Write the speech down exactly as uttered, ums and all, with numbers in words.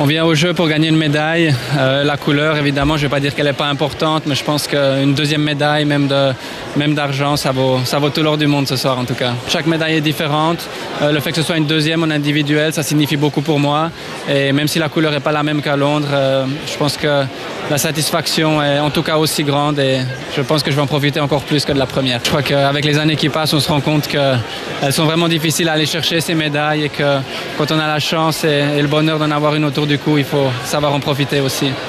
On vient au jeu pour gagner une médaille. Euh, la couleur, évidemment, je ne vais pas dire qu'elle n'est pas importante, mais je pense qu'une deuxième médaille, même, de, même d'argent, ça vaut, ça vaut tout l'or du monde ce soir en tout cas. Chaque médaille est différente. Euh, le fait que ce soit une deuxième en individuel, ça signifie beaucoup pour moi. Et même si la couleur n'est pas la même qu'à Londres, euh, je pense que la satisfaction est en tout cas aussi grande et je pense que je vais en profiter encore plus que de la première. Je crois qu'avec les années qui passent, on se rend compte qu'elles sont vraiment difficiles à aller chercher ces médailles et que quand on a la chance et, et le bonheur d'en avoir une autour du cou, il faut savoir en profiter aussi.